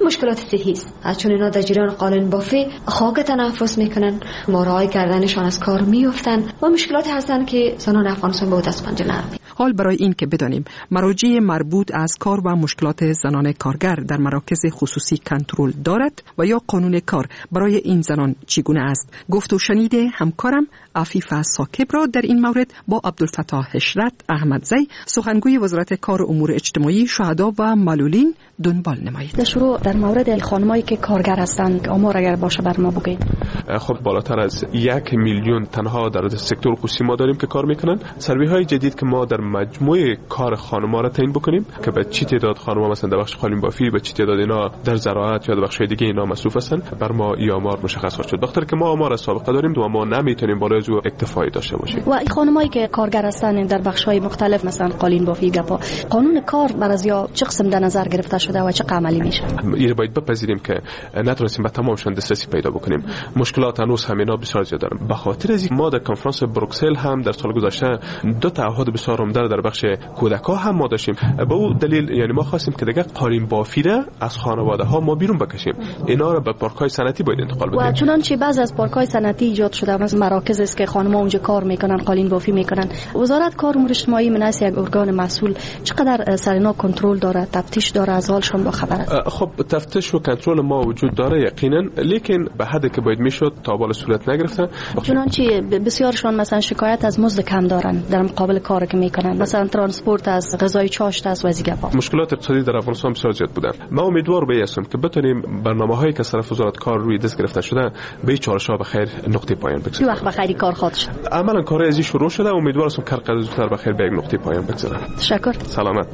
مشکلات صحی است، چون اینا در جریان قالین بافی خاک تنفس میکنن، مارای کردنشان از کار میافتن و مشکلات هستن که زنان افغانستان به دست پنجه نرمی. حال برای این که بدانیم مراجع مربوط از کار و مشکلات زنان کارگر در مراکز خصوصی کنترل دارد و یا قانون کار برای این زنان چگونه است، گفت و شنید همکارم عفیفه ساکب را در این مورد با عبدالفتاح حشرت احمدزی سخنگوی وزارت کار و امور اجتماعی شهدا و معلولین دنبال نمایید. شروع در مورد خانمایی که کارگر هستند، آمار اگر باشه بر ما بگید. خب بالاتر از 1 میلیون تنها در سکتور خصوصی ما داریم که کار میکنن. سروی های جدید که ما در مجموعه کار خانم‌ها را تعیین بکنیم که به چی تعداد خانم‌ها مثلا در بخش قالین بافی، به چی تعداد اینا در زراعت یا در بخش‌های دیگه اینا مصروف هستن، بر ما این آمار مشخص خواهد شد. بخاطر که ما آمار سابقه داریم و ما نمیتونیم بالای از اکتفایی داشته باشیم. و این خانمایی که کارگر هستن در بخش‌های مختلف مثلا قالین بافی گپا، قانون کار بر از یا چه قسم در نظر گرفته شده و چه عملی میشه؟ این باید بپذیریم که نتونستیم به تمامشون دسترسی پیدا بکنیم. مشکلات هنوز همینا بسیار زیاد دارن. به خاطر از ما در کنفرانس بروکسل هم در سال گذشته 2 تعهد بسیار عمده در بخش کودک‌ها هم ما داشتیم. به اون دلیل یعنی ما خواستیم که دیگه قالین بافی را از خانواده‌ها ما بیرون بکشیم، اینا را به پارک‌های صنعتی باید انتقال بدیم. و چنانچه بعضی از پارک‌های صنعتی ایجاد شده، مثلا مراکز است که خانم‌ها اونجا کار میکنن، قالین بافی میکنن. وزارت کار و امور اجتماعی مناسب یک ارگان مسئول چقدر سر اینا کنترل داره، تفتیش داره، از حالشون با خبره؟ خب تفتیش و کنترل ما وجود داره یقینا، لیکن به حدی که باید میشد تا بالا صورت نگرفته. چنانچه بسیارشون مثلا شکایت از مزد کم دارن در مقابل کاری که میکنن، مثلا ترانسپورت از غذای چاشت از وزیگفا. مشکلات اقتصادی در افغانستان بسیار زیاد بودن. ما امیدوار هستیم که بتونیم برنامه‌هایی که از طرف وزارت کار روی دست گرفته شده به چالش‌ها بخیر نقطه پایان بگذاریم. چه وقت بخیری کار خواهد شد؟ عملاً کار ازی شروع شده، امیدوار هستم کار قدر زودتر بخیر به یک نقطه پایان بگذاره. تشکر. سلامت.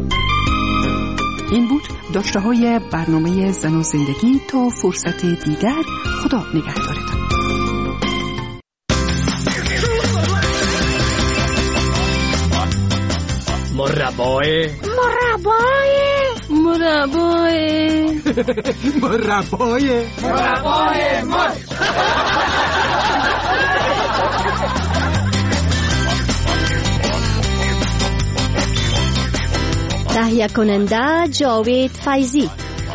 این بود داشته های برنامه زن و زندگی. تا فرصت دیگر، خدا نگهدارتان. مربای تهیه کننده جاوید فیضی.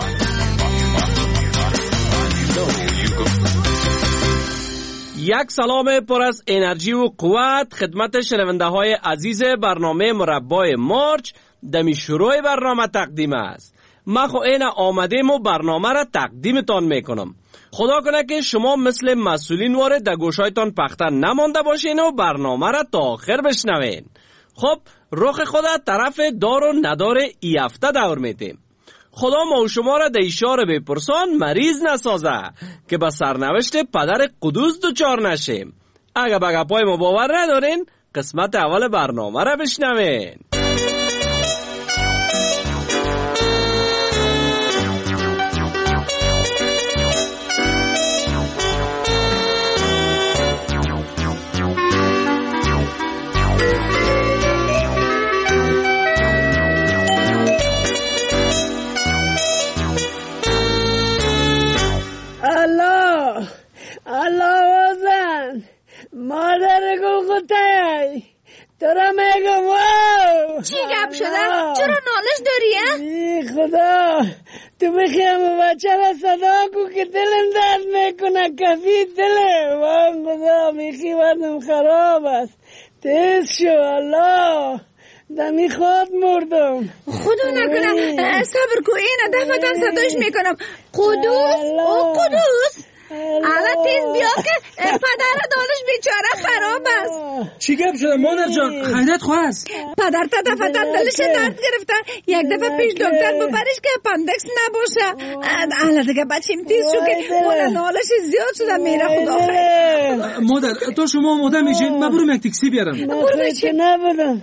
یک سلام پر از انرژی و قوت خدمت شنونده های عزیز برنامه مربای مارچ. دمی شروع برنامه تقدیم است. من خو این آمدیم و برنامه را تقدیمتان میکنم. خدا کنه که شما مثل مسئولین وارد در گوشایتان پختن نمانده باشین و برنامه را تا آخر بشنوین. خب رخ خدا طرف دار و ندار ای هفته دور میتیم. خدا ما و شما را در اشاره بپرسان مریض نسازه که به سرنوشت پدر قدوس دوچار نشیم. اگه به گپای ما باور ندارین، قسمت اول برنامه را بشنوین. الله وزن مادر گلگوتای تو را میگم واو. چی گپ شده؟ چرا نالش داری؟ ای خدا تو بخیم بچه را صدا کو که دلم درد میکنه، کفی دلم. واو خدا میخی وردم خراب است، تیز شو. الله دمی خود مردم. خدا نکنه صبر کو، این دفتم صداش میکنم. قدوس او قدوس الان تیز بیا که پدر دانش بیچاره خراب است. چی گپ شده مادر جان؟ خیرت خواست؟ پدر تا دفتر دلش درد گرفته، یک دفعه پیش دکتر ببرش که اپندکس نباشه. الان دیگه بچیم تیز شو که اون نالش زیاد شده میره. خدا خیر. مادر تو شما آماده میشین، من برم یک تاکسی بیارم. برو بچه نبودم.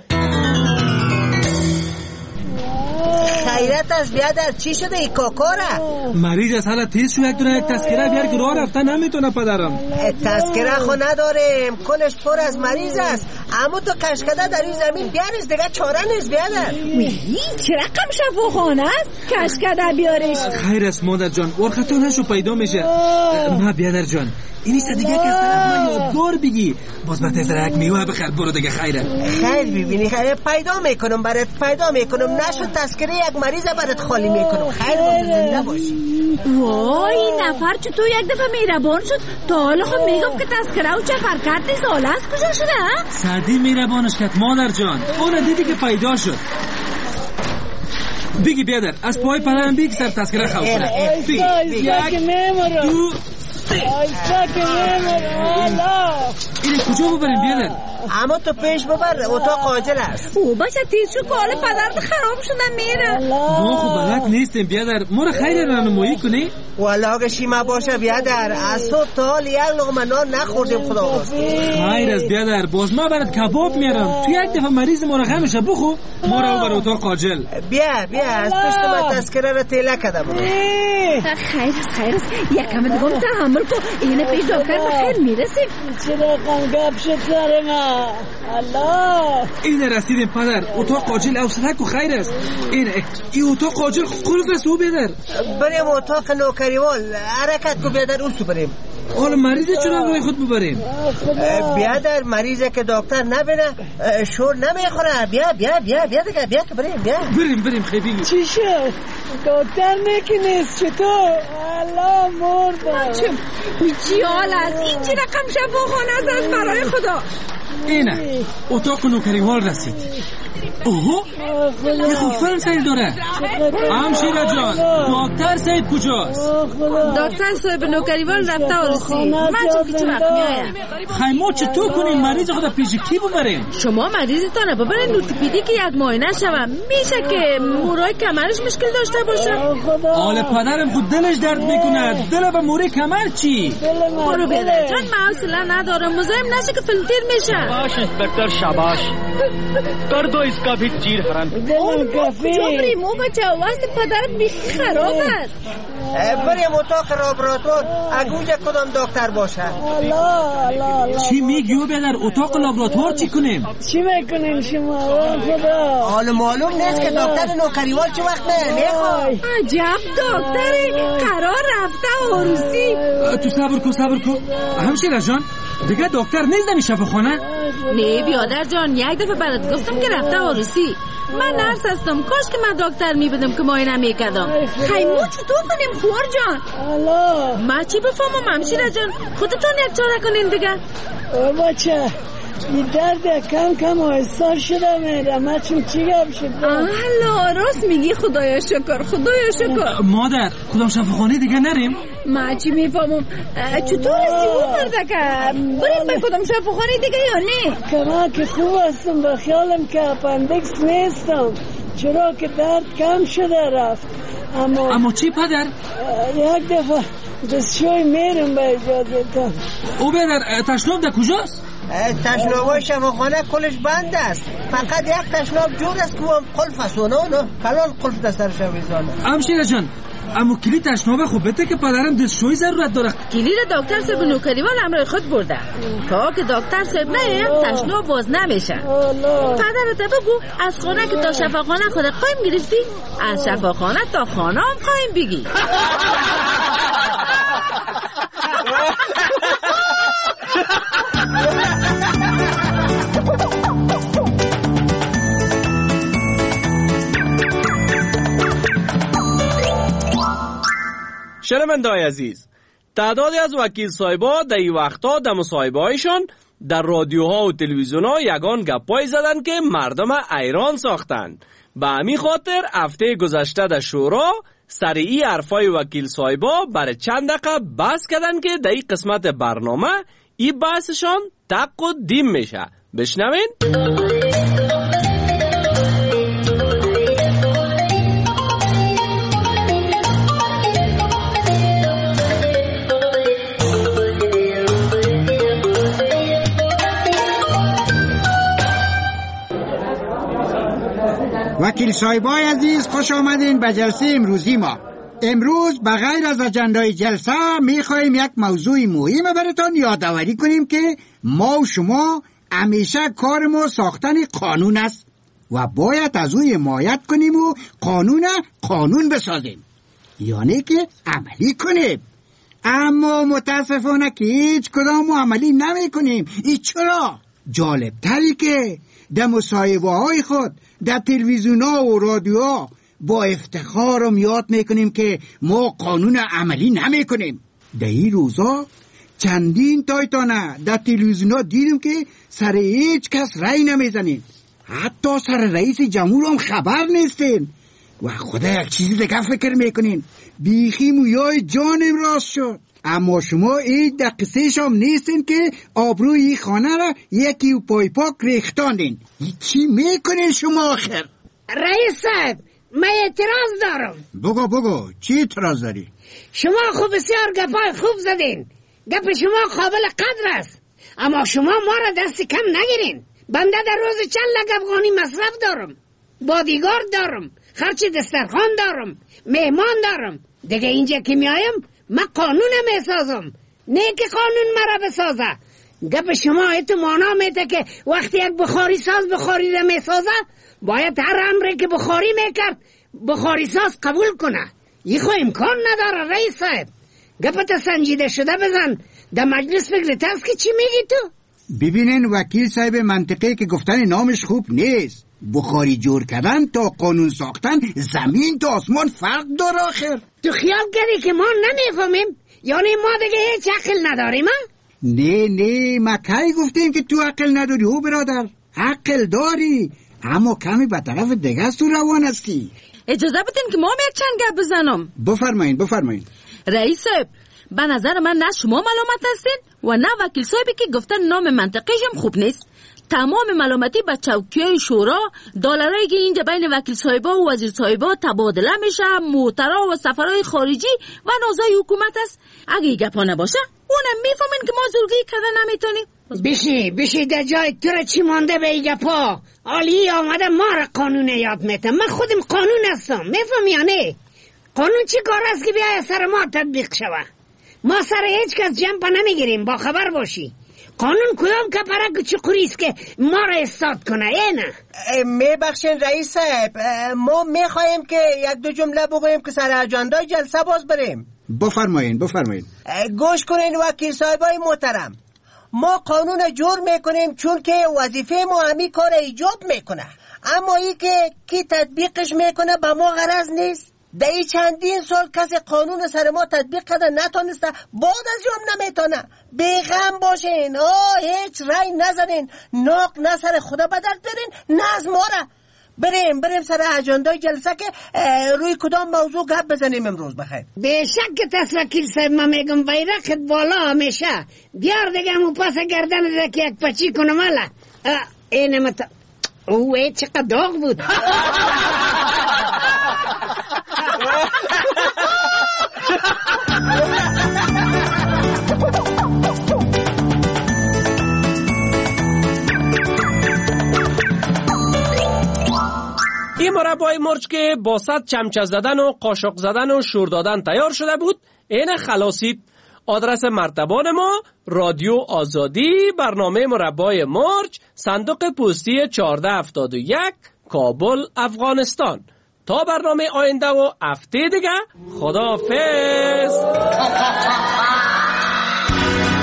خیرت از بیادر چی شده ای کاکاره؟ مریض از حالا تیز شو، یک دونه یک تذکره بیار که راه رفتن نمیتونه پدرم. تذکره خو نداریم، کلش پر از مریض است. اما تو کشکده در این زمین بیارش دیگه چاره نیست بیادر. چه رقم شفاخانه است کشکده بیارش؟ خیر است مادر جان، ورختو نشو پیدا میشه. ما بیادر جان اینی دیگه که از طرف ما یادگار بگی باز با تزره یک میوه بخیر برو دیگه. خیره خیر ببینی خیر پیدا میکنم برات، پیدا میکنم نشو تذکره یک مریض برات خالی میکنم. خیر زنده باشی. وای این نفر چطور یک دفعه مهربان شد تا حالا خود میگم که تذکره و چفر کرد سال است کجا شده؟ سردی مهربانش کرد مادر جان، اون دیدی که پیدا شد. بگی بیادر از پای پدرم بگی سر تذکره خواه کنه. بگی یک دو اینه کجا ببریم بیادر؟ اما تو پیش ببر اتاق عاجل است. او باشه تیز شو که حال پدرت خراب شدن میره. ما خب بلد نیستیم بیادر، ما رو خیر رانمایی کنی؟ والله که شیما باشه بیادر، از تو تا حال یک لقمه نان نخوردیم خدا واسه. خیر است بیادر، باز ما برات کباب میارم. تو یک دفعه مریض ما رو غمشه بخو ما رو بر اتاق عاجل. بیا از پشت ما تذکره رو تیله کردم. خیر است یکم دیگه تحمل کن، اینه پیش دکتر بخیر میرسیم. چه رقم گپ شد سر ما. الله اینه رسیدیم پدر، اتاق عاجل اوسطک و خیر است. این اتاق عاجل قلف است او بیادر. بریم اتاق نوکریوال حرکت کو بیادر اوستو بریم. حالا مریض چرا روی خود ببریم؟ بیادر مریضه که دکتر نبینه شور نمیخوره. بیا دیگه بیا که بریم خیلی. چی شد؟ دکتر نیست چطور؟ الله مرد چی حال است؟ این چی رقم شفاخانه است برای خدا؟ اینه اتاق نوکریوال رسید. اوه یه خوب فرم سایل داره. همشیره جان دکتر صاحب کجاست؟ دکتر صاحب نوکریوال رفته آرسی. من چه وقت میایم؟ خیمه چطور کنیم مریض خدا پیش کی ببریم؟ شما مریضتان ببرین نوتیپیدی که یک معاینه شوم. میشه که مورای کمرش مشکل داشته باشه؟ حال پدرم خود دلش درد میکنه. دل به مورای کمر چی؟ برو بیادر جان من حوصله ندارم، مزاحم نشه که فیلتر میشه. शाबाश इंस्पेक्टर शाबाश कर दो इसका भी चीर हरण. جبری مو بچه واسه پدرت بیخی خراب است. بریم اتاق لابراتوار اگوجه کدام دکتر باشه. چی میگی بیادر؟ اتاق لابراتوار چی کنیم؟ چی میکنیم شما خدا؟ حالا معلوم نیست که دکتر نوکریوال چه وقت میخواد. عجب دکتری قرار رفته عروسی. تو صبر کن همشیره جان دیگه دکتر نیست در شفاخانه؟ نه بیادر جان یک دفعه برات گفتم که رفته عروسی. من نرس هستم، کاش که من دکتر میبودم که معاینه میکردم. خیمو چطور کنیم خوار جان؟ من چی بفهمم همشیره جان؟ خودتون یک چاره کنین دیگه. بچه این درد کم آهستار شده میره. من چون چی گم شده؟ راست میگی. خدایا شکر. مادر کدام شفاخانه دیگه نریم؟ من چی میفهمم چطور هستی او مردکه؟ بریم به کدام شفاخانه دیگه یا نه؟ که من که خوب هستم به خیالم که اپندکس نیستم، چرا که درد کم شده رفت. اما چی پدر؟ یک دفعه دستشوی میرم به اجازه تا. او بیادر تشناب در کجاست؟ تشنابای شفاخانه کلش بند است، فقط یک تشناب جور است که هم قلف است و نه کلان قلف دسترش میزانه. همشیره جان اما کلید تشناب خوب بده که پدرم دستشوی ضرورت داره. کلید دکتر صاحب نوکریوال همراه خود برده تا که دکتر صاحب نه تشناب باز نمیشه. پدرت بگو از خانه که تا شفاخانه خود قایم گرفتی، از شفاخانه تا خانه هم قایم بگی. شنونده‌های عزیز، تعدادی از وکیل صاحبا در این وقتا در مصاحبه‌هایشان در رادیوها و تلویزیون‌ها یگان گپایی زدن که مردم ایران ساختن. به همین خاطر هفته گذشته در شورا سریعی حرفای وکیل صاحبا برای چند دقیقه بحث کردن که در این قسمت برنامه این بحثشان تق و دیم میشه. بشنوین. وکیل صاحبای عزیز خوش آمدین به جلسه امروزی ما. امروز بغیر از اجندای جلسه میخوایم یک موضوع مهم براتون یادآوری کنیم که ما و شما همیشه کار ما ساختن قانون است و باید از او حمایت کنیم و قانون بسازیم، یعنی که عملی کنیم. اما متاسفانه که هیچ کدام عملی نمی کنیم. این چرا؟ جالب تری که در مصاحبه های خود در تلویزیون ها و رادیوها با افتخار یاد میکنیم که ما قانون عملی نمی کنیم. در این روزا چندین تایتانه در تلویزیون ها دیدیم که سر هیچ کس رای نمیزنیم، حتی سر رئیس جمهور هم خبر نیستین و خدا یک چیزی دیگه فکر میکنین. بیخی مویای جانم راست شد. اما شما این دقیقه شام نیستین که آبروی خانه را یکی و پای پاک ریختاندین. چی میکنین شما آخر؟ رئیس صاحب، من اعتراض دارم. بگو چی اعتراض داری؟ شما خوب بسیار گپای خوب زدین، گپ شما قابل قدر است، اما شما ما را دست کم نگیرین. بنده در روز چند لک افغانی مصرف دارم، بادیگارد دارم، خرچ دسترخوان دارم، مهمان دارم. دیگه اینجا که میایم من قانونم میسازم، نه که قانون مرا بسازه. گپ شما ایتو مانا میده که وقتی یک بخاری ساز بخاری را میسازه باید هر امری که بخاری میکرد بخاری ساز قبول کنه. این خو امکان نداره رئیس صاحب. گپت سنجیده شده بزن، در مجلس فکرت هست که چی میگی تو؟ ببینین وکیل صاحب منطقه که گفتن نامش خوب نیست. بخاری جور کردن تا قانون ساختن زمین تا آسمان فرق داره آخر. تو خیال کردی که ما نمیفهمیم؟ یعنی ما دیگه هیچ عقل نداریم؟ نه ما کی گفتیم که تو عقل نداری؟ او برادر عقل داری، اما کمی به طرف دیگه تو روان هستی. اجازه بدین که ما یک چند گپ بزنم. بفرمایین. رئیس صاحب، به نظر من نه شما ملامت هستین و نه وکیل صاحبی که گفتن نام منطقه‌ش هم خوب نیست. تمام ملامتی به چوکیای شورا، دلارایی که اینجا بین وکیل صاحبا و وزیر صاحبا تبادله میشه، موترا و سفرهای خارجی و نازای حکومت است. اگه این گپا نباشه اونم میفهمین که ما زورگی کردن نمیتونیم. بشی در جای تو را چی مانده به این گپا؟ عالی آمده ما را قانون یاد میتم. من خودم قانون هستم، میفهمی یا نه؟ قانون چی کار است که بیای سر ما تطبیق شوه؟ ما سر هیچ کس جنب نمیگیریم، با خبر باشی. قانون کدام کپرک چقوری است که ما را استاد کنه؟ نه میبخشین رئیس صاحب، ما میخوایم که یک دو جمله بگوییم که سر اجندای جلسه باز بریم. بفرمایین. گوش کنین وکیل صاحبای محترم، ما قانون جور میکنیم چون که وظیفه ما همی کار ایجاب میکنه، اما ای که کی تطبیقش میکنه به ما غرض نیست. در این چندین سال کسی قانون سر ما تطبیق کرده نتونسته، بعد از هم نمیتونه. بیغم باشین، هیچ رای نزنین، ناق نه سر خدا بدل برین نه از ما را. بریم سر اجندای جلسه که روی کدام موضوع گپ بزنیم امروز. بخیر. بیشک که وکیل صاحب، من میگم بیرقت بالا همیشه. بیار دیگه همو پاس گردن ده که یک پچی کنم. الا اینه اوه چقدر داغ بود. این مربای مرچ که با 100 چمچه زدن و قاشق زدن و شور دادن تیار شده بود، این خلاصید. آدرس مرتبان ما رادیو آزادی، برنامه مربای مرچ، صندوق پستی 1471، کابل، افغانستان. تا برنامه آینده و هفته دیگه، خداحافظ.